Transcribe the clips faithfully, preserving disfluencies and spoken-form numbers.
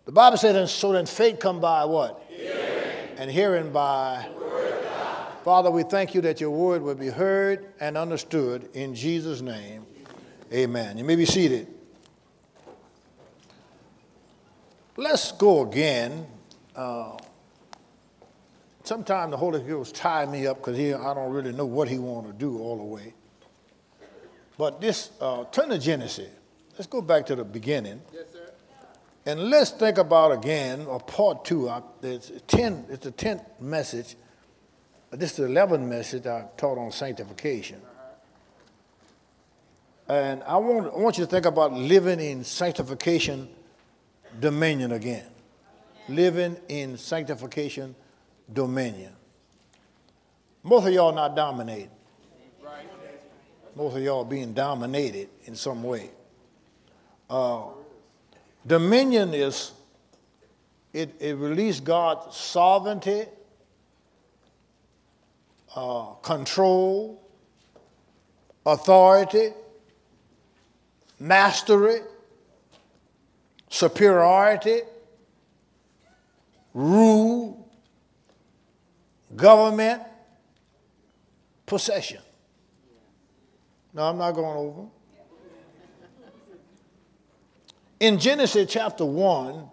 The Bible said, and so then faith come by what? Hearing. And hearing by the word of God. Father, we thank you that your word will be heard and understood in Jesus' name. Amen. You may be seated. Let's go again. Uh, Sometimes the Holy Ghost tie me up because I don't really know what he wants to do all the way. But this, uh, turn to Genesis. Let's go back to the beginning. Yes, sir. And let's think about again, or part two. I, it's, ten, it's the tenth message. This is the eleventh message I taught on sanctification. And I want, I want you to think about living in sanctification dominion again. Living in sanctification dominion. Most of y'all not dominated. Most of y'all being dominated in some way. Uh, dominion is, it, it releases God's sovereignty, uh, control, authority, mastery, superiority, rule, government, possession. No, I'm not going over. In Genesis chapter one,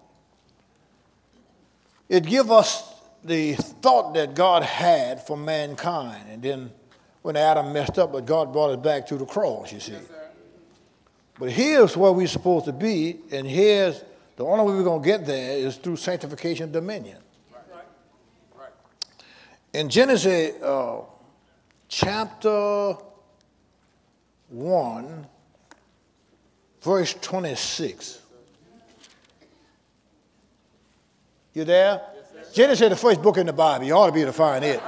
it gives us the thought that God had for mankind. And then when Adam messed up, but God brought us back to the cross, you see. Yes, but here's where we're supposed to be, and here's the only way we're going to get there is through sanctification dominion. Right. Right. In Genesis uh, chapter one, verse twenty-six. You there? Yes, Genesis is the first book in the Bible. You ought to be able to find it.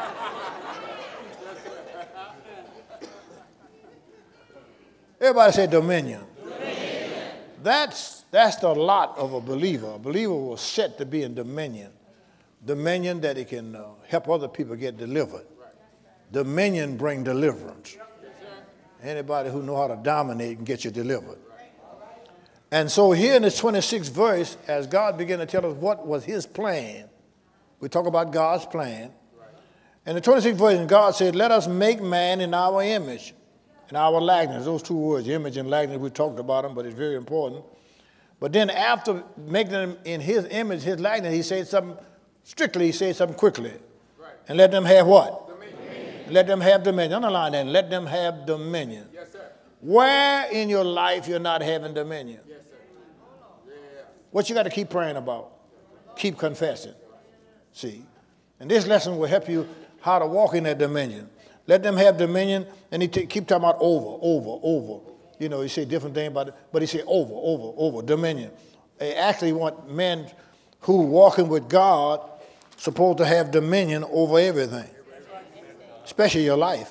Everybody say dominion. Dominion. That's, that's the lot of a believer. A believer was set to be in dominion. Dominion that he can uh, help other people get delivered. Dominion bring deliverance. Anybody who know how to dominate can get you delivered. And so here in this twenty-sixth verse, as God began to tell us what was his plan, we talk about God's plan. And the twenty-sixth verse, God said, let us make man in our image, in our likeness. Those two words, image and likeness, we talked about them, but it's very important. But then after making them in his image, his likeness, he said something, strictly he said something quickly. And let them have what? Let them have dominion. Underline that. Let them have dominion. Yes, sir. Where in your life you're not having dominion? Yes, sir. Yeah. What you got to keep praying about? Keep confessing. See? And this lesson will help you how to walk in that dominion. Let them have dominion. And he t- keep talking about over, over, over. You know, he say different things about it, but he say over, over, over, dominion. They actually want men who walking with God supposed to have dominion over everything. Especially your life.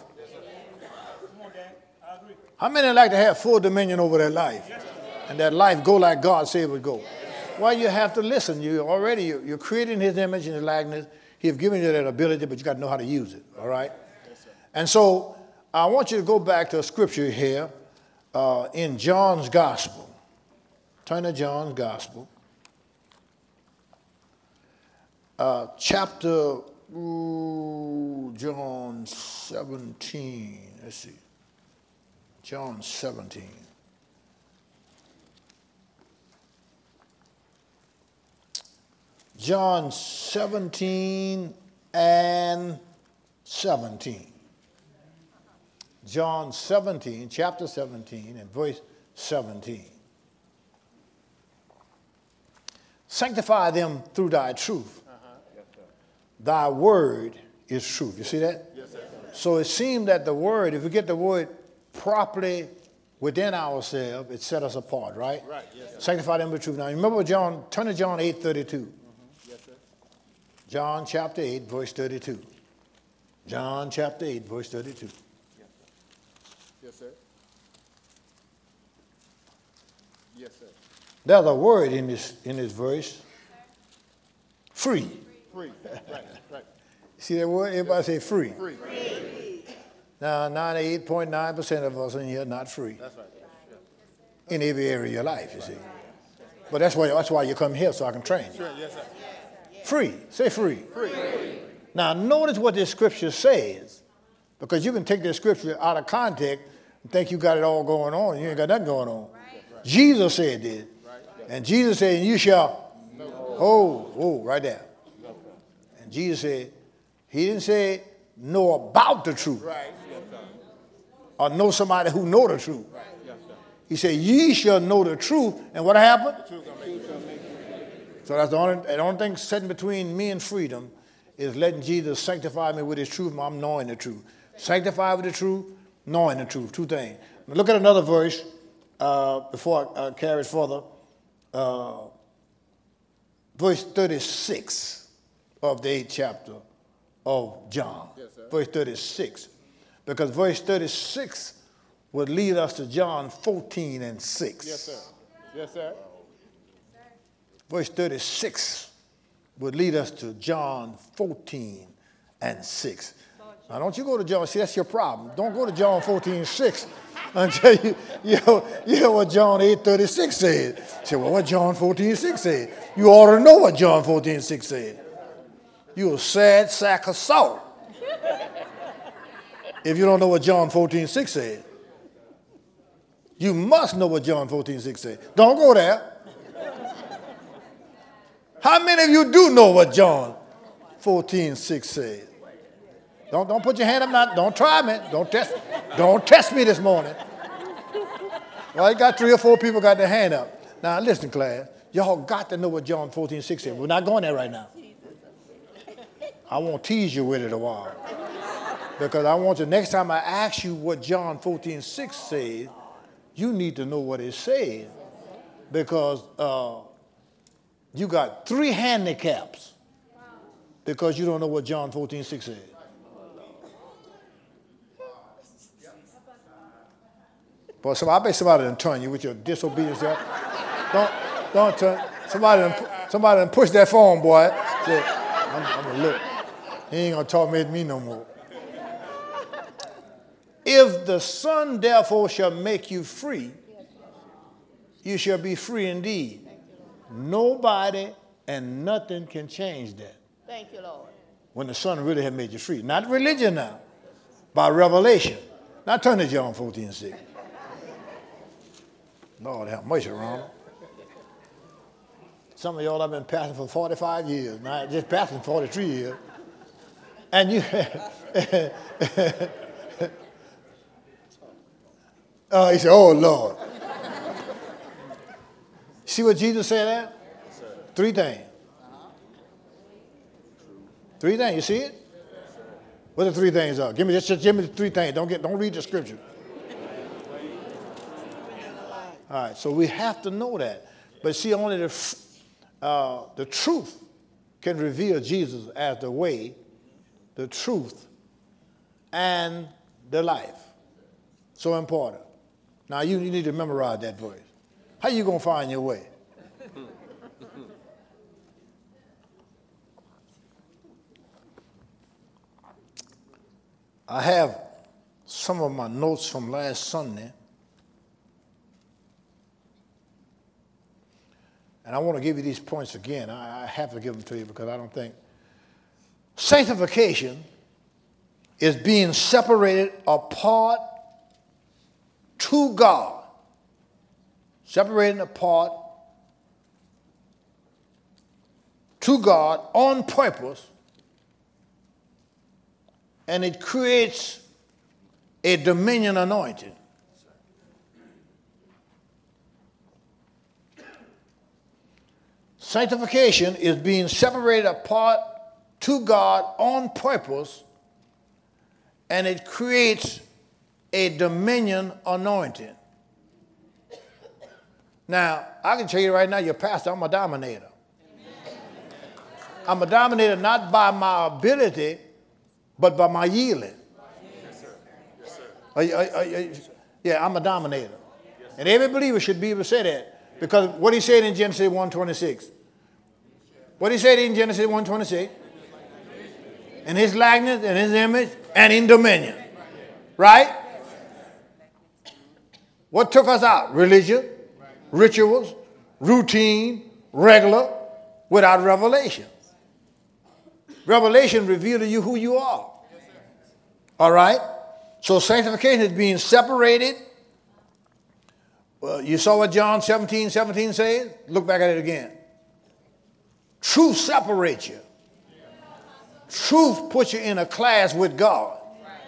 How many like to have full dominion over their life? And that life go like God said it would go? Well, you have to listen. You already, you're creating his image and his likeness. He's given you that ability, but you got to know how to use it, all right? And so I want you to go back to a scripture here uh, in John's Gospel. Turn to John's Gospel. Uh, chapter... Ooh, John seventeen. Let's see. John seventeen. John seventeen and seventeen. John seventeen, chapter seventeen, and verse seventeen. Sanctify them through thy truth. Thy word is truth. You see that? Yes, sir. So it seems that the word, if we get the word properly within ourselves, it set us apart, right? Right. Yes, sir. Sanctify them with truth. Now, remember John, turn to John eight thirty-two. Mm-hmm. Yes, sir. John chapter eight, verse thirty-two. John chapter eight, verse thirty-two. Yes, sir. Yes, sir. Yes, sir. There's a word in this, in this verse. Free. Free. Right, right. See that word? Everybody say free. Free. Free. Now, ninety-eight point nine percent of us in here are not free. That's right. In every area of your life, you see. But that's why, that's why you come here, so I can train you. Sure, yes, sir. Free. Say free. Free. Now, notice what this scripture says, because you can take this scripture out of context and think you got it all going on. You ain't got nothing going on. Right. Jesus said this. Right. And Jesus said, you shall, no. oh, oh, right there. No. And Jesus said, he didn't say know about the truth. Right. Yes, or know somebody who know the truth. Right. Yes, he said, ye shall know the truth. And what happened? The truth make you free. So that's the only, the only thing sitting between me and freedom is letting Jesus sanctify me with his truth. I'm knowing the truth. Sanctify with the truth, knowing the truth. Two things. Now look at another verse uh, before I uh, carry it further. Uh, verse thirty-six of the eighth chapter of John. Yes, sir. Verse thirty-six. Because verse thirty-six would lead us to John fourteen and six. Yes, sir. Yes, sir. Verse thirty-six would lead us to John fourteen and six. Now, don't you go to John. See, that's your problem. Don't go to John fourteen and six until you, you, know, you know what John eight thirty-six said. Say, well, what John fourteen and six said? You ought to know what John fourteen and six said. You're a sad sack of salt if you don't know what John fourteen and six said. You must know what John fourteen and six said. Don't go there. How many of you do know what John fourteen six says? Don't, don't put your hand up now. Don't try me. Don't test, don't test me this morning. Well, you got three or four people got their hand up. Now, listen, class. Y'all got to know what John fourteen six says. We're not going there right now. I won't tease you with it a while. Because I want you, next time I ask you what John fourteen six says, you need to know what it says. Because uh, you got three handicaps because you don't know what John fourteen six says. Boy, so I bet somebody done turn you with your disobedience. Don't, don't turn. Somebody done, somebody done push that phone, boy. Say, I'm, I'm gonna look. He ain't gonna talk to me no more. If the Son therefore shall make you free, you shall be free indeed. Nobody and nothing can change that. Thank you, Lord. When the Son really had made you free. Not religion now, by revelation. Now turn to John fourteen six. Lord have mercy, Ronald. Some of y'all have been pastoring for forty-five years. Now just pastoring forty-three years. And you oh, he said, oh Lord. See what Jesus said there? Yes, Three things. Uh-huh. Three things. You see it? Yes, what the three things are? Give me just, just give me the three things. Don't get don't read the scripture. All right, so we have to know that. But see, only the uh, the truth can reveal Jesus as the way, the truth, and the life. So important. Now you, you need to memorize that verse. How you going to find your way? I have some of my notes from last Sunday. And I want to give you these points again. I, I have to give them to you because I don't think. Sanctification is being separated apart to God. Separating apart to God on purpose, and it creates a dominion anointing. Sanctification is being separated apart to God on purpose, and it creates a dominion anointing. Now, I can tell you right now, your pastor, I'm a dominator. I'm a dominator not by my ability, but by my yielding. Yes, sir. Yes, sir. Are you, are, are you, yeah, I'm a dominator. Yes, and every believer should be able to say that. Because what he said in Genesis one twenty-six. What he said in Genesis one twenty-six. In his likeness, in his image, and in dominion. Right? What took us out? Religion, rituals, routine, regular, without revelation. Revelation reveals to you who you are. All right? So sanctification is being separated. Well, you saw what John seventeen seventeen says? Look back at it again. Truth separates you. Truth puts you in a class with God.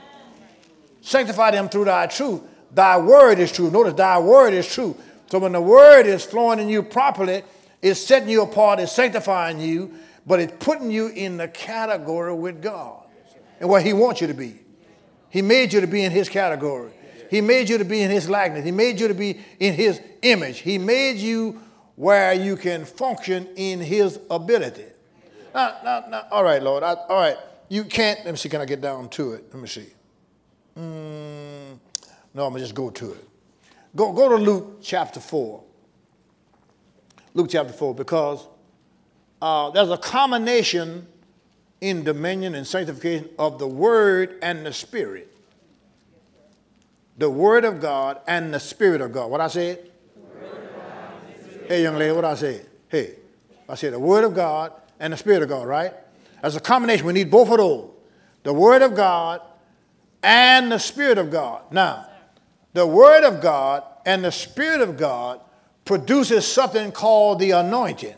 Sanctify them through thy truth. Thy word is true. Notice thy word is true. So when the word is flowing in you properly, it's setting you apart, it's sanctifying you, but it's putting you in the category with God and where he wants you to be. He made you to be in his category. He made you to be in his likeness. He made you to be in his image. He made you where you can function in his ability. Now, now, now, all right, Lord. I, all right. You can't. Let me see. Can I get down to it? Let me see. Mm, no, I'm going to just go to it. Go, go to Luke chapter four. Luke chapter four, because uh, there's a combination in dominion and sanctification of the Word and the Spirit. The Word of God and the Spirit of God. What I said? Hey, young lady, what I said? Hey, I said the Word of God and the Spirit of God, right? That's a combination. We need both of those. The Word of God and the Spirit of God. Now, the Word of God and the Spirit of God produces something called the anointing.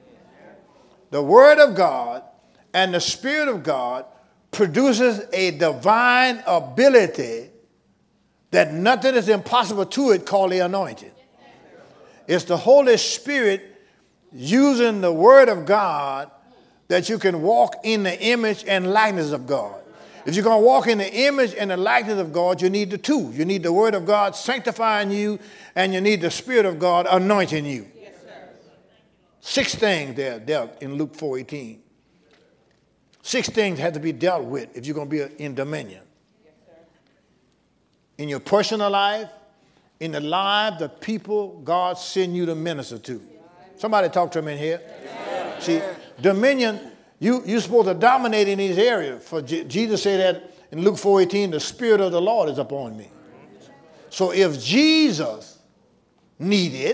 The Word of God and the Spirit of God produces a divine ability that nothing is impossible to it, called the anointing. It's the Holy Spirit using the Word of God that you can walk in the image and likeness of God. If you're going to walk in the image and the likeness of God, you need the two. You need the Word of God sanctifying you, and you need the Spirit of God anointing you. Yes, sir. Six things there dealt in Luke four eighteen. Six things have to be dealt with if you're going to be in dominion. Yes, sir. In your personal life, in the life, the people God send you to minister to. Somebody talk to him in here. Yes. See, dominion, you, you're supposed to dominate in these areas. For J- Jesus said that in Luke four eighteen, the Spirit of the Lord is upon me. So if Jesus needed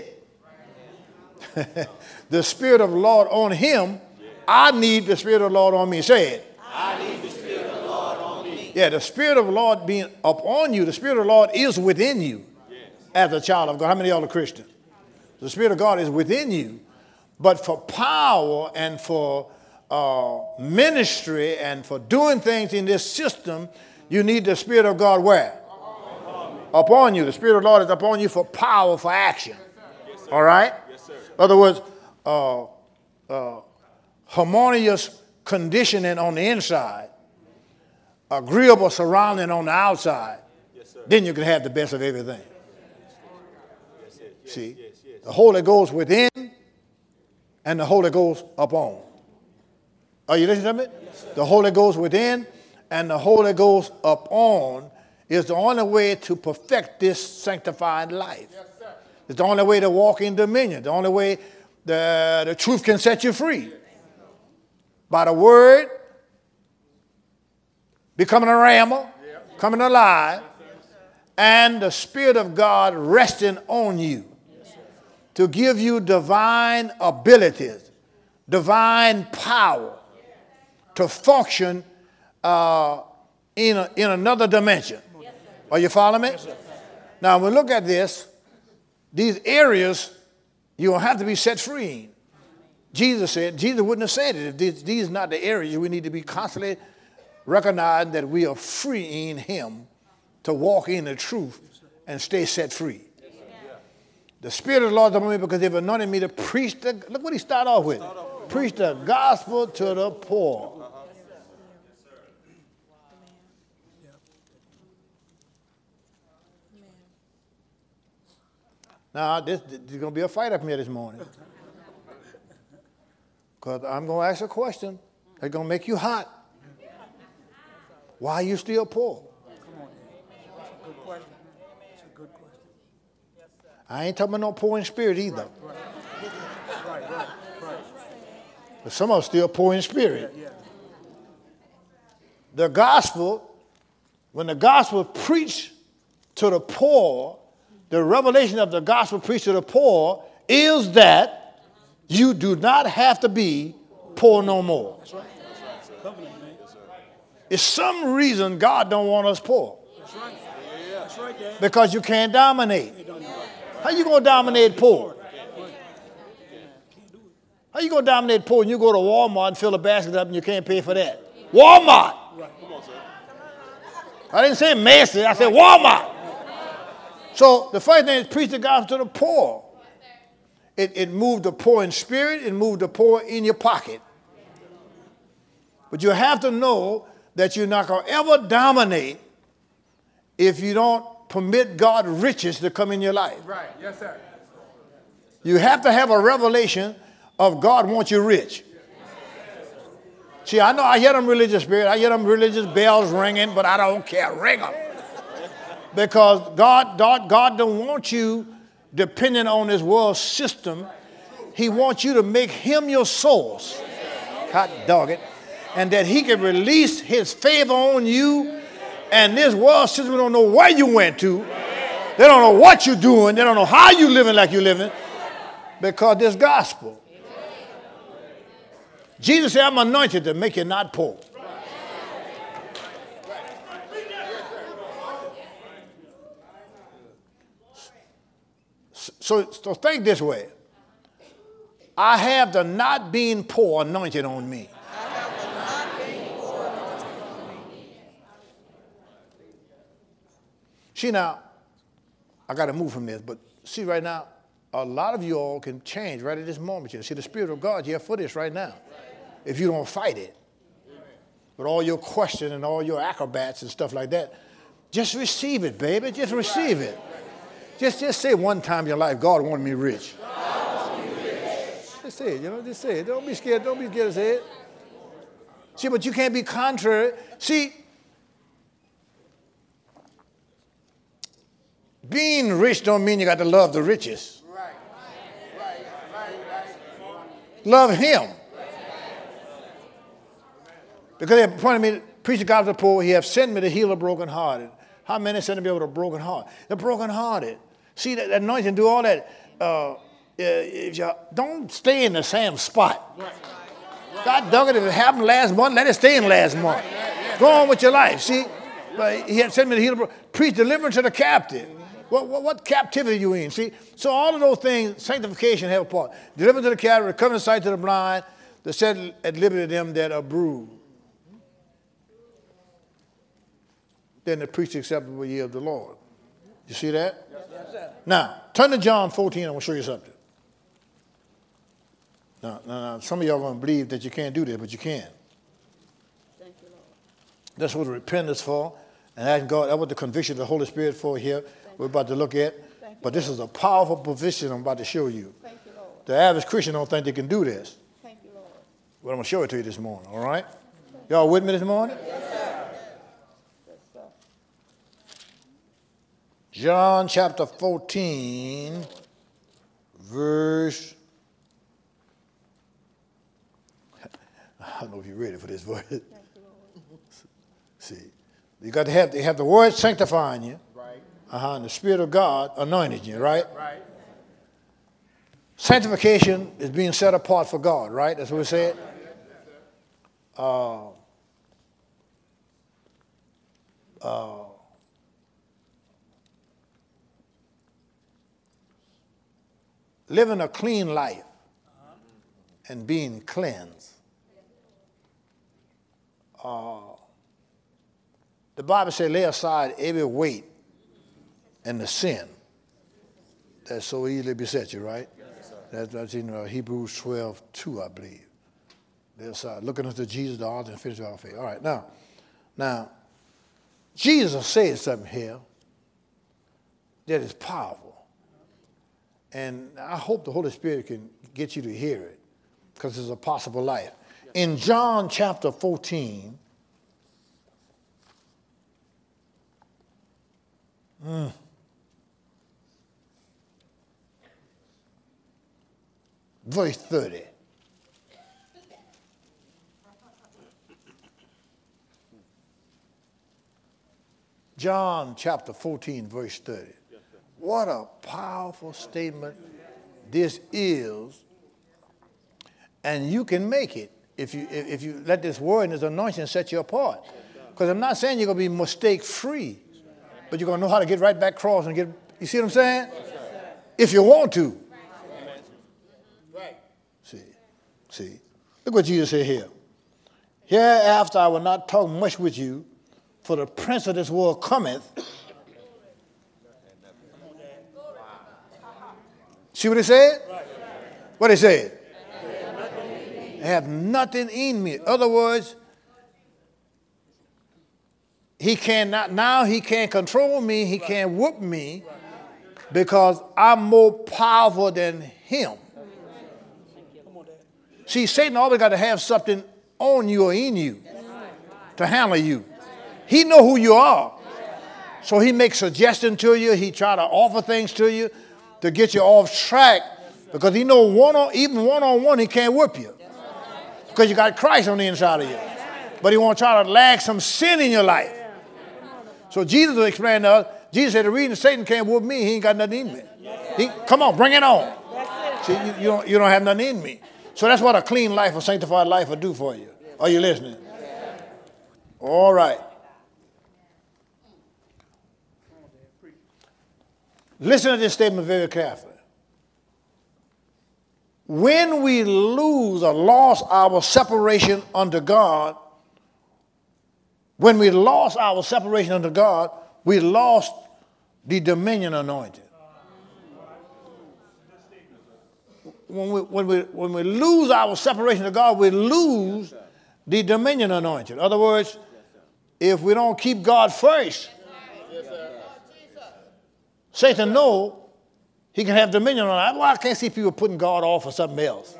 the Spirit of the Lord on him, I need the Spirit of the Lord on me. Say it. I need the Spirit of the Lord on me. Yeah, the Spirit of the Lord being upon you, the Spirit of the Lord is within you as a child of God. How many of y'all are Christians? The Spirit of God is within you. But for power and for uh, ministry and for doing things in this system, you need the Spirit of God where? Upon, upon you. The Spirit of the Lord is upon you for power, for action. Yes, all right? Yes, sir. In other words, uh, uh, harmonious conditioning on the inside, agreeable surrounding on the outside. Yes, sir. Then you can have the best of everything. Yes, yes, See, yes, yes. The Holy Ghost within and the Holy Ghost upon. Are you listening to me? Yes, the Holy Ghost within and the Holy Ghost upon is the only way to perfect this sanctified life. Yes, sir. It's the only way to walk in dominion. The only way the, the truth can set you free. By the word, becoming a rammer, yep. coming alive, and the Spirit of God resting on you to give you divine abilities, divine power to function uh, in, a, in another dimension. Yes, are you following me? Yes, now, when we look at this, these areas, you'll have to be set free in. Jesus said, Jesus wouldn't have said it if these, these are not the areas we need to be constantly recognizing that we are free in him to walk in the truth and stay set free. The Spirit of the Lord is upon me because they've anointed me to preach the, look what he started off with. Preach the gospel to the poor. Now, this, this is going to be a fight up here this morning. Because I'm going to ask a question that's going to make you hot. Why are you still poor? Come on. That's a good question. That's a good question. I ain't talking about no poor in spirit either. Right, right, right. right, right. But some of us still poor in spirit. Yeah, yeah. The gospel, when the gospel preached to the poor, the revelation of the gospel preached to the poor is that you do not have to be poor no more. That's right. Covenant, man. It's some reason God don't want us poor. That's right. That's right, Dad. Because you can't dominate. How you going to dominate poor? How you going to dominate poor and you go to Walmart and fill a basket up and you can't pay for that? Walmart. I didn't say Macy's, I said Walmart. So the first thing is preach the gospel to the poor. It, it moved the poor in spirit, it moved the poor in your pocket. But you have to know that you're not going to ever dominate if you don't permit God riches to come in your life. Right. Yes, sir. You have to have a revelation of God wants you rich. See, I know I hear them religious spirit, I hear them religious bells ringing, but I don't care. Ring them. Because God, God, God don't want you depending on this world system. He wants you to make him your source. Hot dog it. And that he can release his favor on you. And this world system don't know where you went to. They don't know what you're doing. They don't know how you're living like you're living. Because this gospel. Jesus said, I'm anointed to make you not poor. So, so think this way. I have the not being poor anointed on me. See now, I got to move from this, but see right now, a lot of you all can change right at this moment. You see the Spirit of God here for this right now. If you don't fight it, with all your questions and all your acrobats and stuff like that, just receive it, baby. Just receive it. Just, just say one time in your life, God wanted me rich. Just say it, you know, just say it. Don't be scared. Don't be scared to say it. See, but you can't be contrary. See, being rich don't mean you got to love the riches. Right. Right. Right. Right. Love him. Because they appointed me to preach the gospel to the poor. He have sent me to heal the brokenhearted. How many sent me over to a broken heart? The brokenhearted. See, that, that anointing, do all that. Uh, if you don't stay in the same spot. Right. God dug it. If it happened last month, let it stay in last month. Go on with your life. See, but he had sent me to heal the broken. Preach deliverance to the captive. What, what, what captivity are you in? See, so all of those things, sanctification have a part. Deliverance to the captive, recovering sight to the blind, to set at liberty them that are bruised. Then the preach the acceptable year of the Lord. You see that? Yes, sir. Now, turn to John fourteen. I'm going to show you something. Now, now, now some of y'all are going to believe that you can't do this, but you can. Thank you, Lord. That's what repentance for. And asking God, that's what the conviction of the Holy Spirit for here. We're about to look at. But this is a powerful position I'm about to show you. Thank you, Lord. The average Christian don't think they can do this. Thank you, Lord. But I'm going to show it to you this morning, all right? Y'all with me this morning? Yes, sir. Yes, sir. John chapter fourteen, verse. I don't know if you're ready for this verse. Thank you, Lord. See, you got to have, you have the word sanctifying you. Right. Uh-huh, and the Spirit of God anointed you, right? Right. Sanctification is being set apart for God, right? That's what we said. Uh, uh, living a clean life and being cleansed. Uh, the Bible says, lay aside every weight and the sin that so easily besets you, right? Yes, that's, that's in uh, Hebrews twelve two, I believe. Lay aside, looking unto Jesus, the author and finisher of our faith. All right, now, now, Jesus said something here that is powerful. And I hope the Holy Spirit can get you to hear it, because it's a possible life. In John chapter fourteen, mm, verse thirty. John chapter fourteen, verse thirty. What a powerful statement this is, and you can make it if you if, if you let this word and this anointing set you apart. Because I'm not saying you're going to be mistake free, but you're going to know how to get right back across and get. You see what I'm saying? If you want to. See, see. Look what Jesus said here. Hereafter I will not talk much with you, for the prince of this world cometh. See what he said? What he said? I have nothing in me. In other words, he cannot, now he can't control me, he can't whoop me, because I'm more powerful than him. See, Satan always got to have something on you or in you to handle you. He know who you are. So he makes suggestions to you. He try to offer things to you to get you off track, because he know one on, even one-on-one he can't whip you, because you got Christ on the inside of you. But he want to try to lag some sin in your life. So Jesus will explain to us, Jesus said, the reason Satan can't whoop me, he ain't got nothing in me. He, come on, bring it on. See, you, you, don't, you don't have nothing in me. So that's what a clean life, a sanctified life will do for you. Are you listening? All right. Listen to this statement very carefully. When we lose or lost our separation unto God, when we lost our separation unto God, we lost the dominion anointing. When we, when we, when we lose our separation to God, we lose the dominion anointing. In other words, if we don't keep God first, Satan knows he can have dominion on us. Well, I can't see people putting God off for something else.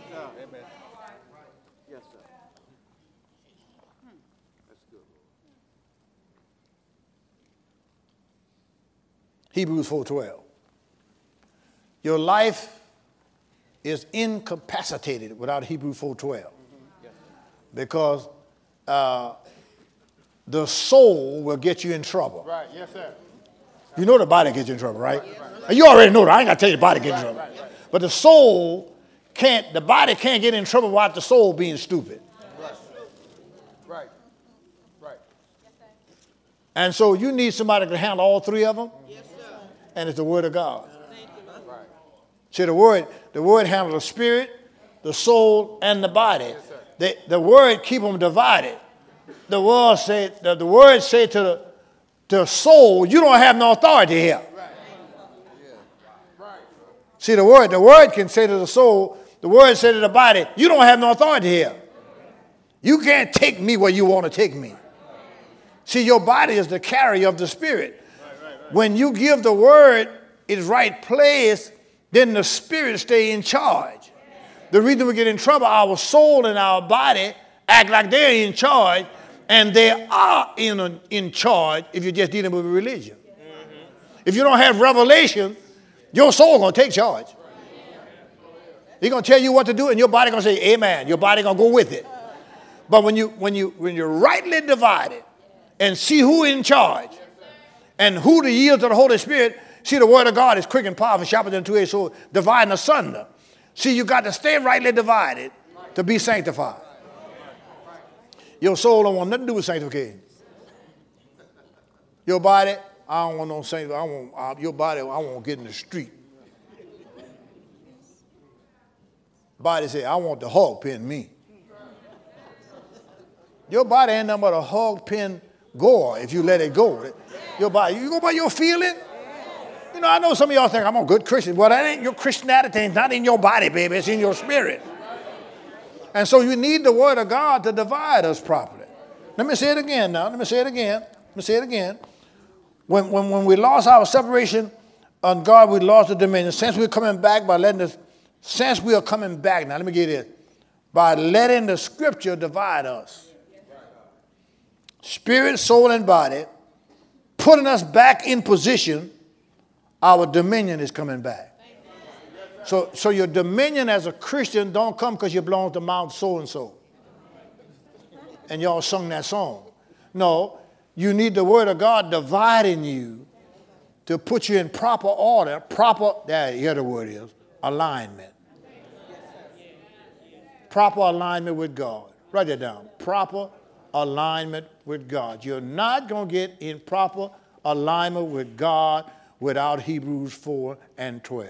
Hebrews four twelve. Your life is incapacitated without Hebrews four twelve. Because uh, the soul will get you in trouble. Right, yes, sir. You know the body gets you in trouble, right? And you already know that. I ain't got to tell you the body gets in trouble. But the soul can't, the body can't get in trouble without the soul being stupid. Right, right. And so you need somebody to handle all three of them. Yes, sir. And it's the Word of God. Thank you. Right. See, the Word, the Word handles the spirit, the soul, and the body. The, the Word keep them divided. The word say, the, the Word say to the, to the soul, you don't have no authority here. Right. Right. See, the Word, the Word can say to the soul, the Word say to the body, you don't have no authority here. You can't take me where you want to take me. See, your body is the carrier of the Spirit. When you give the Word its right place, then the Spirit stay in charge. The reason we get in trouble, our soul and our body act like they're in charge, and they are in, in charge if you're just dealing with religion. Mm-hmm. If you don't have revelation, your soul going to take charge. He's going to tell you what to do, and your body going to say, amen. Your body going to go with it. But when, you, when, you, when you're rightly divided and see who in charge and who to yield to the Holy Spirit, see, the Word of God is quick and powerful, sharper than a two-edged sword, dividing asunder. See, you got to stay rightly divided to be sanctified. Your soul don't want nothing to do with sanctification. Your body, I don't want no sanctification. I want uh, your body. I want to get in the street. Body say, I want the hog pen me. Your body ain't nothing but a hog pen goer if you let it go. Your body, you go by your feeling. You know, I know some of y'all think I'm a good Christian. Well, that ain't your Christianity. It's not in your body, baby. It's in your spirit. And so you need the Word of God to divide us properly. Let me say it again now. Let me say it again. Let me say it again. When, when, when we lost our separation on God, we lost the dominion. Since we're coming back by letting us, since we are coming back, now let me get it, by letting the Scripture divide us. Spirit, soul, and body, putting us back in position, our dominion is coming back. So, so your dominion as a Christian don't come because you belong to Mount so-and-so. And y'all sung that song. No, you need the Word of God dividing you to put you in proper order, proper, there, here the word is, alignment. Proper alignment with God. Write that down. Proper alignment with God. You're not going to get in proper alignment with God without Hebrews four and twelve.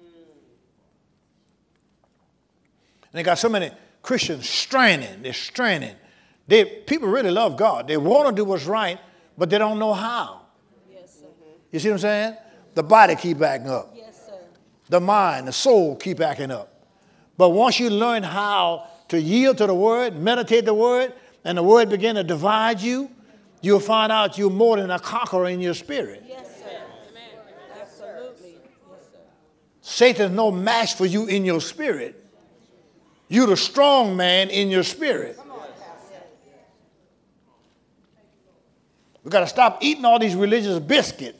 And they got so many Christians straining. They're straining. They, people really love God. They want to do what's right, but they don't know how. Yes, sir. You see what I'm saying? The body keep acting up. Yes, sir. The mind, the soul keep acting up. But once you learn how to yield to the word, meditate the word, and the word begin to divide you, you'll find out you're more than a conqueror in your spirit. Yes, sir. Amen. Absolutely. Yes, sir. Satan's no match for you in your spirit. You're the strong man in your spirit. We've got to stop eating all these religious biscuits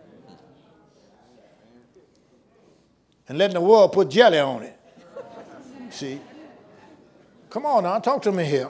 and letting the world put jelly on it. See? Come on now, talk to me here.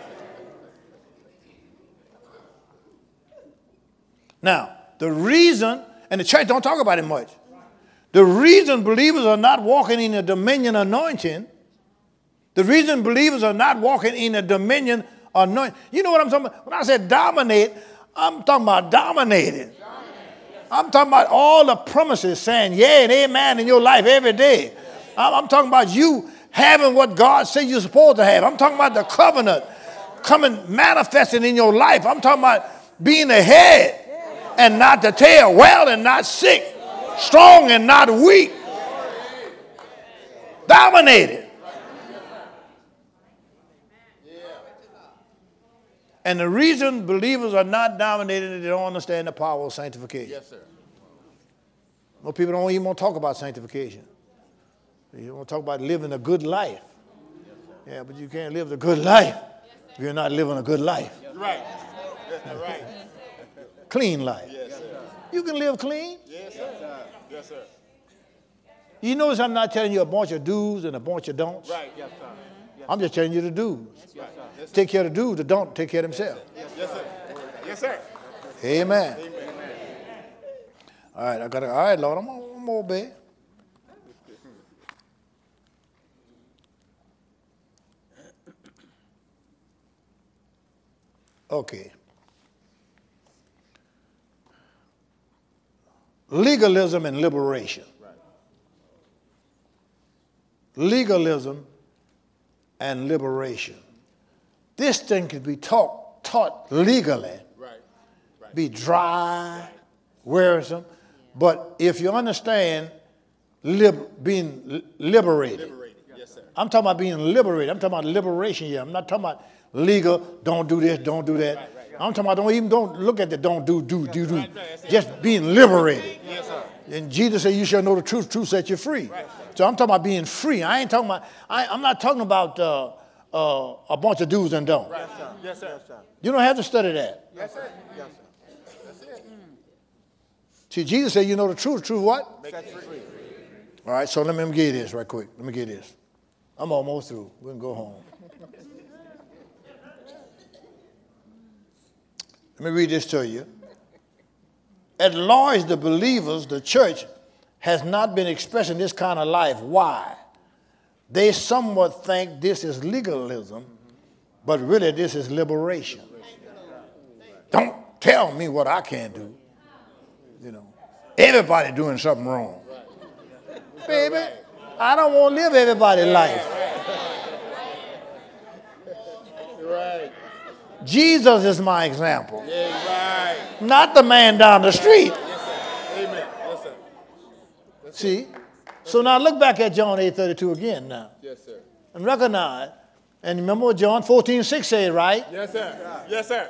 Now, the reason, and the church don't talk about it much, the reason believers are not walking in the dominion anointing, the reason believers are not walking in the dominion anointing, you know what I'm talking about? When I said dominate, I'm talking about dominating. I'm talking about all the promises saying yeah and amen in your life every day. I'm, I'm talking about you having what God said you're supposed to have. I'm talking about the covenant coming, manifesting in your life. I'm talking about being the head and not the tail, well and not sick, strong and not weak, dominated. And the reason believers are not dominated is they don't understand the power of sanctification. Yes, sir. Most people don't even want to talk about sanctification. You want to talk about living a good life. Yeah, but you can't live the good life if you're not living a good life. Right. Right. Clean life. Yes, sir. You can live clean. Yes, sir. Yes, sir. You notice I'm not telling you a bunch of do's and a bunch of don'ts. Right. Yes, sir. I'm just telling you the do's. Yes, sir. Yes, sir. Take care of the do's, the don't take care of themselves. Yes, sir. Yes, sir. Amen. Amen. All right, I got to, all right, Lord, I'm going to obey. Okay. Legalism and liberation. Right. Legalism and liberation. This thing could be taught, taught legally, Right. Right. be dry, wearisome, but if you understand lib- being li- liberated, Liberated. Yes, sir. I'm talking about being liberated. I'm talking about liberation here. I'm not talking about legal, don't do this, don't do that. Right, right, right. I'm talking about don't even don't look at the don't do, do, do, do. Right, right, that's it. Just being liberated. Yes, sir. And Jesus said, you shall know the truth, truth set you free. Right. So I'm talking about being free. I ain't talking about, I, I'm not talking about uh, uh, a bunch of do's and don'ts. Right, sir. Yes, sir. Yes, sir. You don't have to study that. Yes, sir. Yes, sir. That's it. See, Jesus said, you know the truth, truth what? Make it free. All right, so let me, let me get this right quick. Let me get this. I'm almost through. We can go home. Let me read this to you. At large, the believers, the church, has not been expressing this kind of life. Why? They somewhat think this is legalism, but really this is liberation. Don't tell me what I can't do. You know, everybody doing something wrong. Baby, I don't want to live everybody's life. Right. Jesus is my example, Yeah, right. not the man down the street. Yes, sir. Amen. Yes, sir. See? So now look back at John eight thirty-two again now. Yes, sir. And recognize. And remember what John fourteen six said, right? Yes, sir. Yes, sir.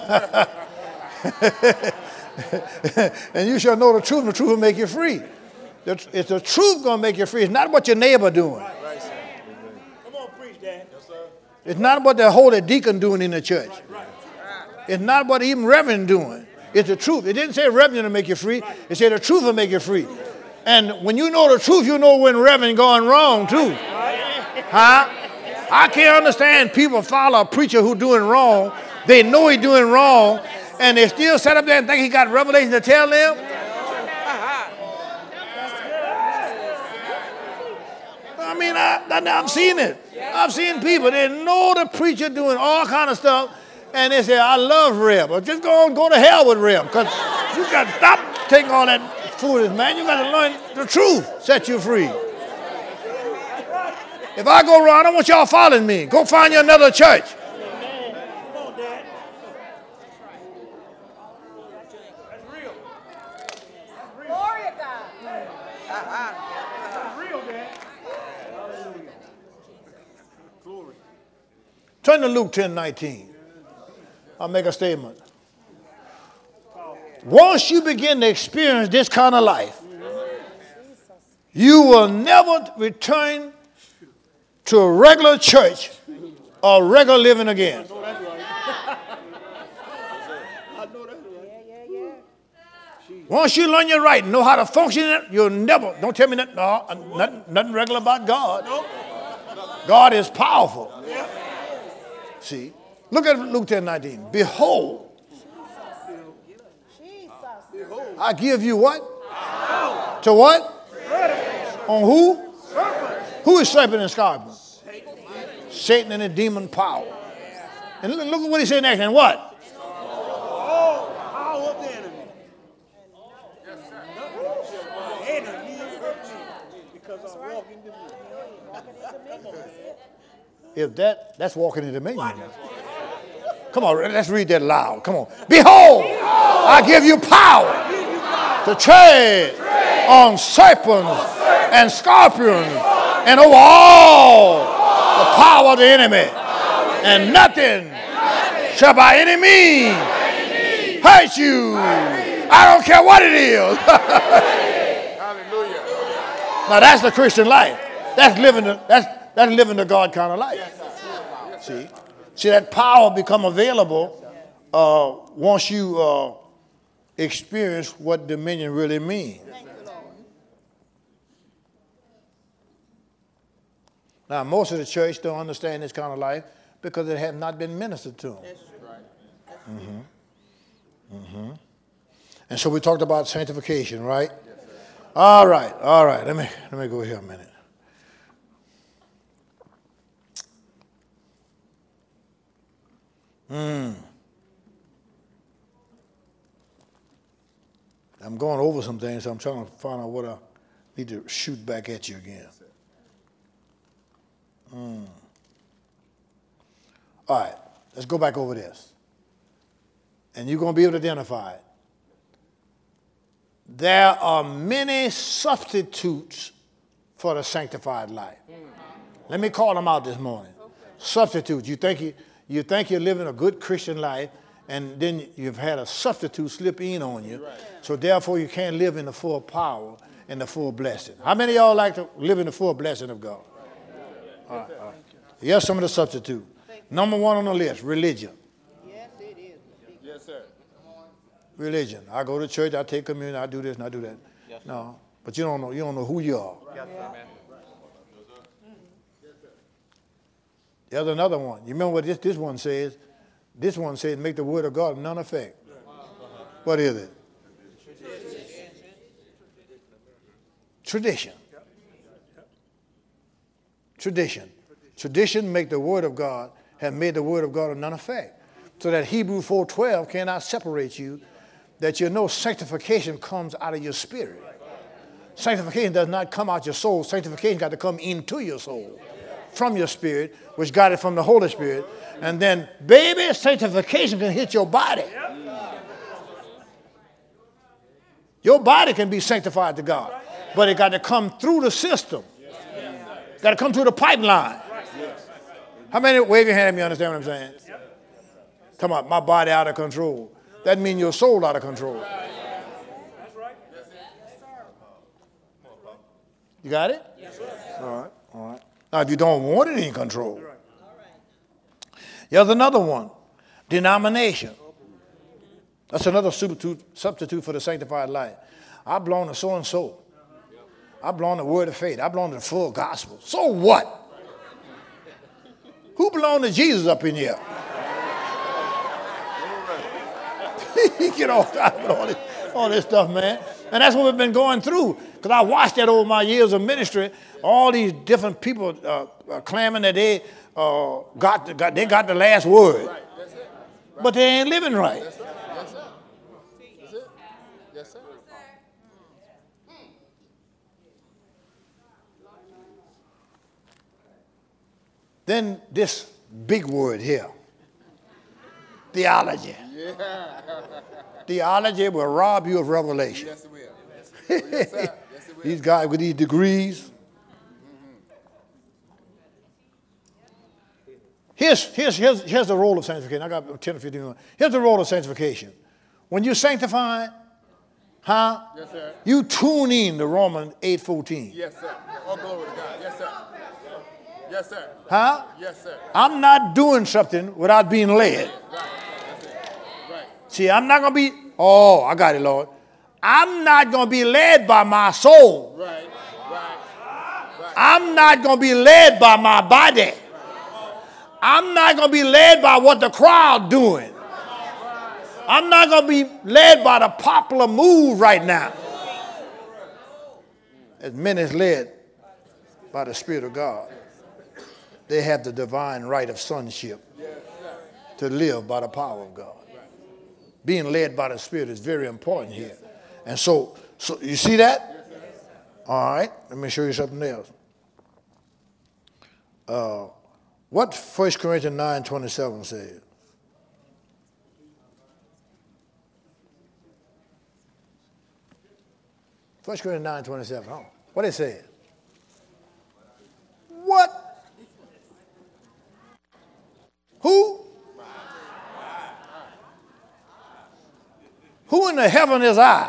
And you shall know the truth, and the truth will make you free. The- It's the truth going to make you free. It's not what your neighbor doing. Right, sir. Come on, preach, Dad. Yes, sir. It's not what the holy deacon doing in the church. It's not what even reverend doing. It's the truth. It didn't say reverend to make you free. It said the truth will make you free. And when you know the truth, you know when reverend going wrong too. Huh? I can't understand people follow a preacher who doing wrong. They know he doing wrong, and they still sit up there and think he got revelation to tell them. mean, I, I, I've seen it. I've seen people, they know the preacher doing all kind of stuff, and they say, I love Reb. Or just go on, go to hell with Reb, because you got to stop taking all that foolish, man. You got to learn the truth, set you free. If I go around, I don't want y'all following me. Go find you another church. Turn to Luke ten nineteen. I'll make a statement. Once you begin to experience this kind of life, you will never return to a regular church or regular living again. Once you learn your right and know how to function in it, you'll never, don't tell me that, no, nothing, nothing regular about God. God is powerful. See, look at Luke ten nineteen. Behold, I give you what? To what? On who? Who is serpent and scorpion? Satan and the demon power. And look, look at what he said next. And what? Power of the enemy. Enemy hurt me because I walk in dominion. If that, that's walking in dominion. Come on, let's read that loud. Come on. Behold, I give you power to tread on serpents and scorpions and over all the power of the enemy. And nothing shall by any means hurt you. I don't care what it is. Hallelujah. Now that's the Christian life. That's living the, that's, that's living the God kind of life. See? See, that power become available uh, once you uh, experience what dominion really means. Now, most of the church don't understand this kind of life because it has not been ministered to them. Mm-hmm. Mm-hmm. And so we talked about sanctification, right? All right, all right. Let me let me go here a minute. Hmm. I'm going over some things, so I'm trying to find out what I need to shoot back at you again. Hmm. All right, let's go back over this. And you're going to be able to identify it. There are many substitutes for the sanctified life. Let me call them out this morning. Okay. Substitutes. You think you, you think you're living a good Christian life, and then you've had a substitute slip in on you. Right. So therefore you can't live in the full power and the full blessing. How many of y'all like to live in the full blessing of God? All right, all right. Here's some of the substitutes. Number one on the list, religion. Yes, it is. Yes, sir. Religion. I go to church, I take communion, I do this and I do that. Yes, no, but you don't know, you don't know who you are. Yes, sir. There's another one. You remember what this, this one says? This one says, make the word of God of none effect. Uh-huh. What is it? Tradition. Tradition. Tradition. Tradition make the word of God, have made the word of God of none effect. So that Hebrews four twelve cannot separate you, that you know sanctification comes out of your spirit. Sanctification does not come out your soul. Sanctification got to come into your soul from your spirit, which got it from the Holy Spirit. And then, baby, sanctification can hit your body. Your body can be sanctified to God, but it got to come through the system. Got to come through the pipeline. How many, wave your hand at me, understand what I'm saying? Come on, my body out of control. That means your soul out of control. You got it? All right, all right. Now, if you don't want it in control, here's another one, denomination. That's another substitute, substitute for the sanctified life. I belong to so-and-so. I belong to the word of faith. I belong to the full gospel. So what? Who belong to Jesus up in here? He get off time with all this, all this stuff, man. And that's what we've been going through. Because I watched that over my years of ministry. All these different people uh, uh, claiming that they, uh, got, the, got, they got the last word. Right. That's it. Right. But they ain't living right. That's right. Yes, sir. That's it. Yes, sir. Then this big word here. Theology. Yeah. Theology will rob you of revelation. Yes, it will. Yes, yes, sir. Yes, it will. These guys with these degrees. Here's, here's, here's, here's the role of sanctification. I got ten or fifteen minutes. Here's the role of sanctification. When you sanctify, huh? Yes, sir. You tune in to Romans eight fourteen. Yes, sir. Oh, glory to God. Yes, sir. Yes, sir. Huh? Yes, sir. I'm not doing something without being led. Right. That's it. Right. See, I'm not going to be, oh, I got it, Lord. I'm not going to be led by my soul. Right. Right. Right. I'm not going to be led by my body. I'm not going to be led by what the crowd doing. I'm not going to be led by the popular move right now. As men is led by the Spirit of God, they have the divine right of sonship to live by the power of God. Being led by the Spirit is very important here. And so, so you see that? All right, let me show you something else. Uh, what First Corinthians nine twenty-seven says? First Corinthians nine twenty-seven. Oh, what it says? What? Who? Who in the heaven is I?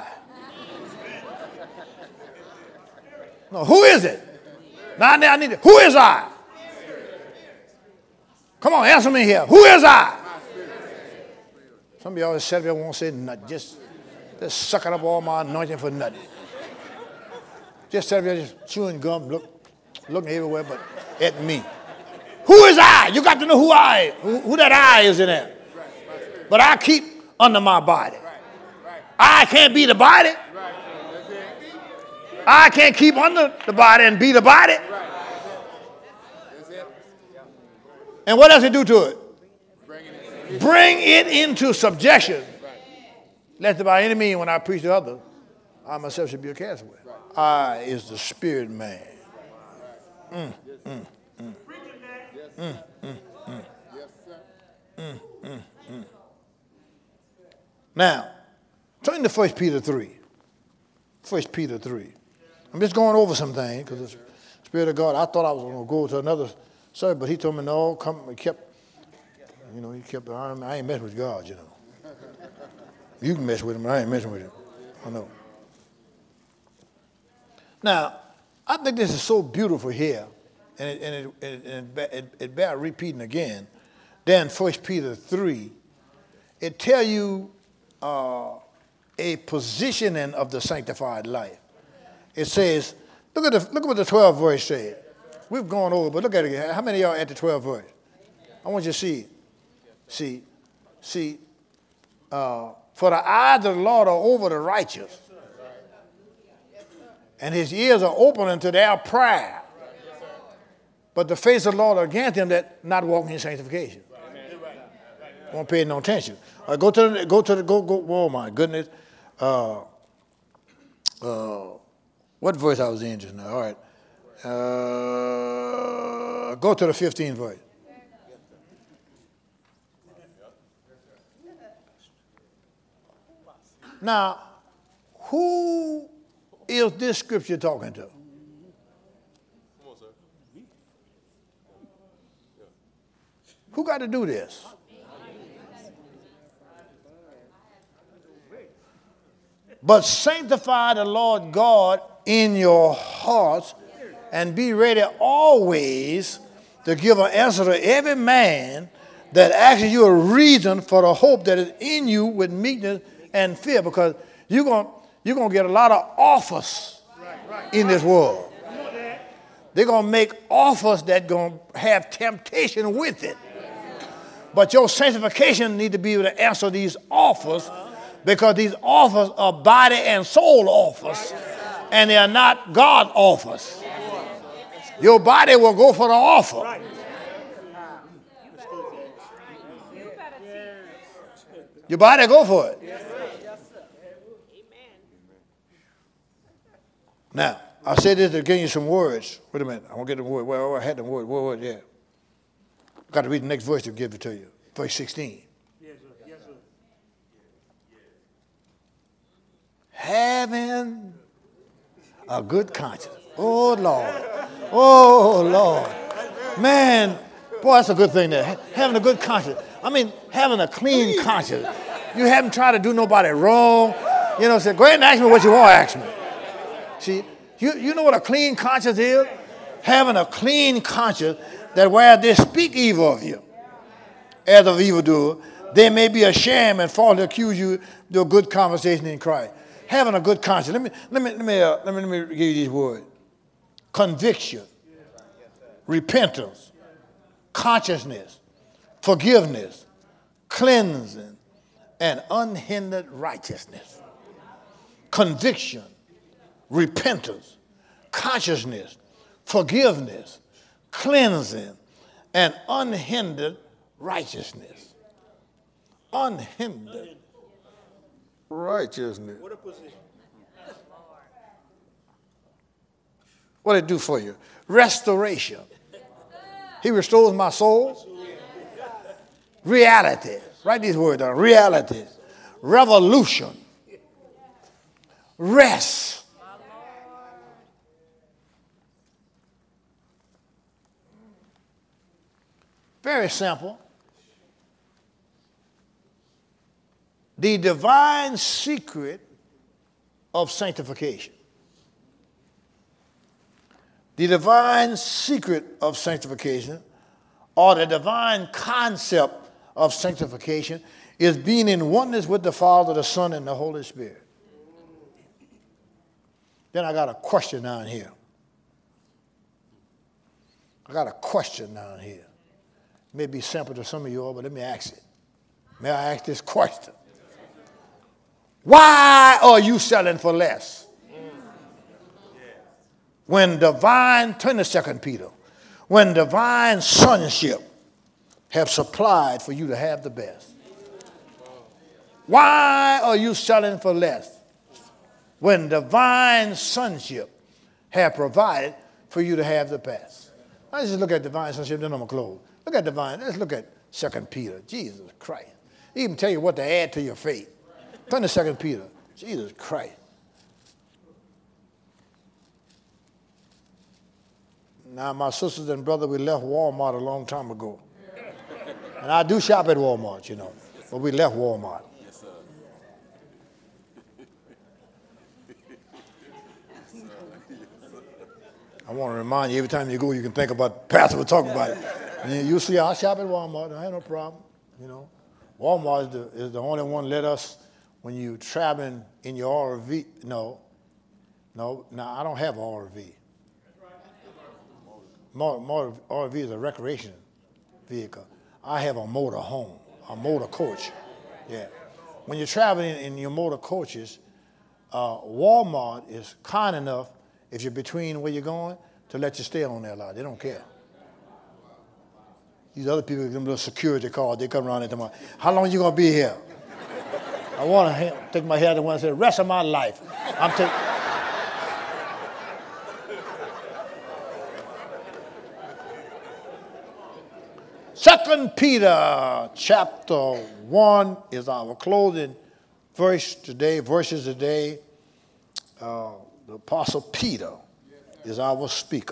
No, who is it? Now I need it. Who is I? Come on, answer me here. Who is I? Some of y'all just said, I won't say nothing. Just, just sucking up all my anointing for nothing. Just sat there just chewing gum, look, looking everywhere but at me. Who is I? You got to know who I am, who, who that I is in there. But I keep under my body. I can't be the body. I can't keep under the body and be the body. And what does it do to it? Bring it into subjection. Lest by any means when I preach to others, I myself should be a castaway. I is the spirit man. Mm, mm, mm. Mm, mm, mm. Mm, mm, mm. Now, turn to First Peter three. First Peter three. I'm just going over some things because the Spirit of God, I thought I was going to go to another service, but he told me, no, come. He kept, you know, he kept, I ain't messing with God, you know. You can mess with him, but I ain't messing with him. I know. Now, I think this is so beautiful here, and it, and it, it, it, it, it bears repeating again. Then First Peter three, it tell you uh, a positioning of the sanctified life. It says, look at the, look at what the twelfth verse says. We've gone over, but look at it again. How many of y'all at the twelfth verse? I want you to see. See, see. Uh, for the eyes of the Lord are over the righteous, and his ears are open unto their prayer. But the face of the Lord are against them that not walking in sanctification. Won't pay no attention. All right, go to the, go to the, go, go, oh my goodness. Uh, uh, what verse I was in just now? All right. Uh, go to the fifteenth verse. Now, who is this scripture talking to? Who got to do this? But sanctify the Lord God in your hearts and be ready always to give an answer to every man that asks you a reason for the hope that is in you with meekness and fear, because you're going you're going to get a lot of offers in this world. They're going to make offers that going to have temptation with it. But your sanctification need to be able to answer these offers Because these offers are body and soul offers, and they are not God offers. Your body will go for the offer. Your body go for it. Now, I said this to give you some words. Wait a minute. I want to get the word. Well, I had the word. Word, word, yeah. Got to read the next verse to give it to you. Verse sixteen. Yes, sir. Yes, sir. Having a good conscience. Oh, Lord. Oh, Lord. Man, boy, that's a good thing there. Having a good conscience. I mean, having a clean conscience. You haven't tried to do nobody wrong. You know, say, go ahead and ask me what you want to ask me. See, you, you know what a clean conscience is? Having a clean conscience that where they speak evil of you, as of evildoer, they may be ashamed and falsely accuse you of a good conversation in Christ. Having a good conscience. Let me let me let me uh, let me let me give you these words: conviction, repentance, consciousness, forgiveness, cleansing, and unhindered righteousness. Conviction, repentance, consciousness, forgiveness, cleansing, and unhindered righteousness. Unhindered righteousness. What a position. What did it do for you? Restoration. He restores my soul. Reality. Write these words down. Reality. Revolution. Rest. Very simple. The divine secret of sanctification. The divine secret of sanctification, or the divine concept of sanctification, is being in oneness with the Father, the Son, and the Holy Spirit. Then I got a question down here. I got a question down here. It may be simple to some of you all, but let me ask it. May I ask this question? Why are you selling for less? When divine, turn to Second Peter, when divine sonship have supplied for you to have the best. Why are you selling for less? When divine sonship have provided for you to have the best. Let's just look at divine sonship, then I'm going to close. Look at divine, let's look at Second Peter. Jesus Christ. He even tell you what to add to your faith. Turn to Second Peter. Jesus Christ. Now, my sisters and brothers, we left Walmart a long time ago. And I do shop at Walmart, you know. But we left Walmart. Yes, sir. I want to remind you, every time you go, you can think about, Pastor will talk about it. And you see, I shop at Walmart. I have no problem, you know. Walmart is the, is the only one let us, when you traveling in your R V, no, no, no, I don't have an R V. Motor, motor, R V is a recreation vehicle. I have a motor home, a motor coach. Yeah. When you're traveling in your motor coaches, uh, Walmart is kind enough, if you're between where you're going, to let you stay on their lot. They don't care. These other people, them little security cars, they come around and tell me, how long are you going to be here? I want to take my head and want to say, the rest of my life. I'm taking. Second Peter chapter one is our closing verse today, verses today. Uh, the Apostle Peter is our speaker.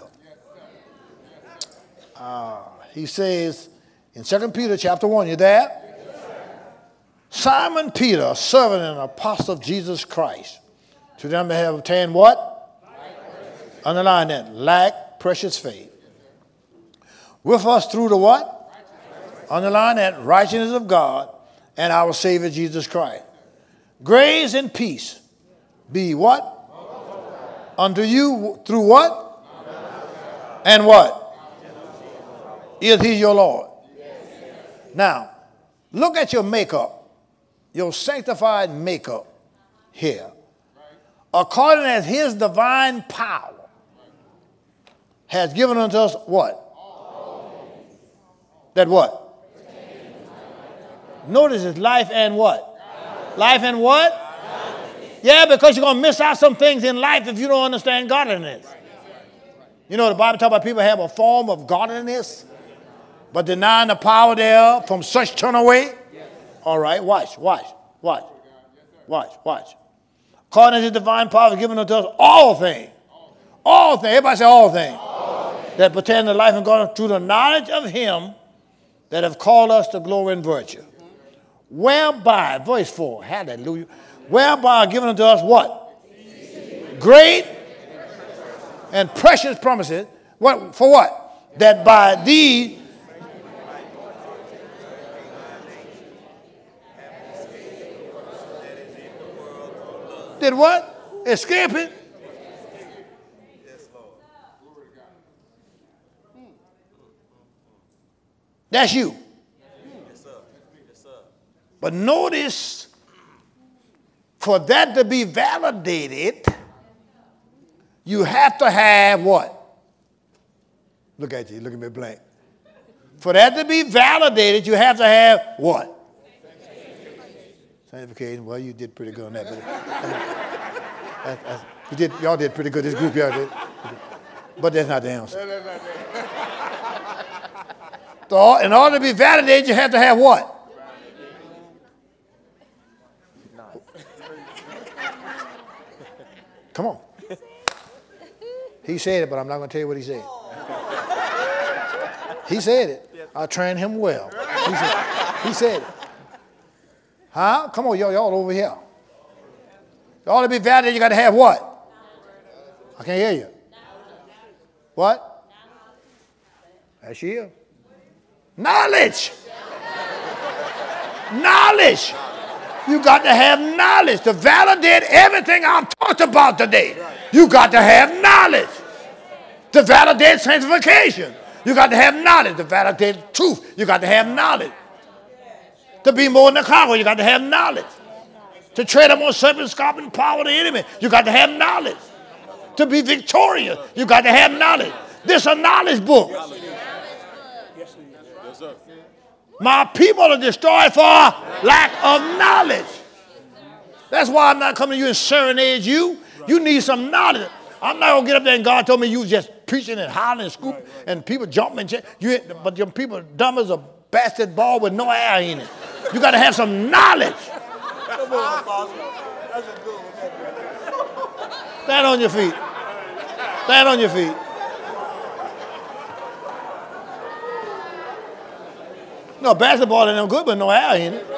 Uh, he says in Second Peter chapter one, you there? Simon Peter, a servant and apostle of Jesus Christ, to them that have obtained what? Underline that, lack precious faith. With us through the what? Underline that, righteousness of God and our Savior Jesus Christ. Grace and peace be what? Unto you through what? And what? Is he your Lord? Now, look at your makeup. your sanctified maker here, according as his divine power has given unto us what? That what? Notice it's life and what? Life and what? Yeah, because you're going to miss out some things in life if you don't understand godliness. You know, the Bible talks about people have a form of godliness, but denying the power thereof, from such turn away. All right, watch, watch, watch, watch, watch. According to his divine power is given unto us all things. All things. Everybody say all things. All things. That pertain to life and God through the knowledge of him that have called us to glory and virtue. Whereby, verse four, hallelujah. Whereby are given unto us what? Great and precious promises. What for what? That by thee did what? Escape it. That's you. But notice, for that to be validated, you have to have what? Look at you, look at me blank. For that to be validated, you have to have what? Sanctification. Well, you did pretty good on that. But, that, that, you did, y'all did pretty good. This group, y'all did. But that's not the answer. So, in order to be validated, you have to have what? Come on. He said it, but I'm not going to tell you what he said. He said it. I trained him well. He said, he said it. Huh? Come on, y'all, y'all over here. Y'all to be validated, you got to have what? I can't hear you. What? That's you. Knowledge. Knowledge. You got to have knowledge to validate everything I've talked about today. You got to have knowledge to validate sanctification. You got to have knowledge to validate truth. You got to have knowledge to be more than a conqueror. You got to have knowledge to tread upon serpent, scorpion, power of the enemy. You got to have knowledge to be victorious. You got to have knowledge. This is a knowledge book. My people are destroyed for lack of knowledge. That's why I'm not coming to you and serenade you. You need some knowledge. I'm not going to get up there and God told me you was just preaching and hollering and scooping and people jumping and shit. You, but your people are dumb as a bastard ball with no air in it. You got to have some knowledge. Stand on your feet. Stand on your feet. No, basketball ain't no good, but no air in it.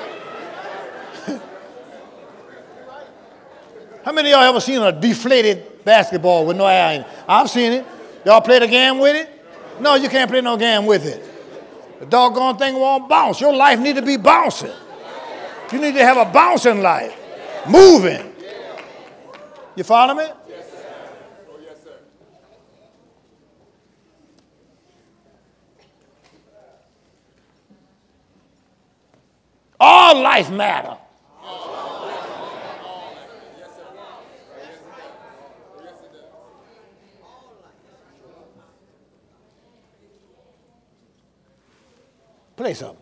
How many of y'all ever seen a deflated basketball with no air in it? I've seen it. Y'all play the game with it? No, you can't play no game with it. The doggone thing won't bounce. Your life need to be bouncing. You need to have a bouncing life. Moving. You follow me? Yes, sir. Oh, yes, sir. All life matter. Play something.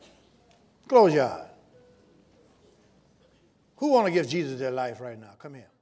Close your eyes. Who want to give Jesus their life right now? Come here.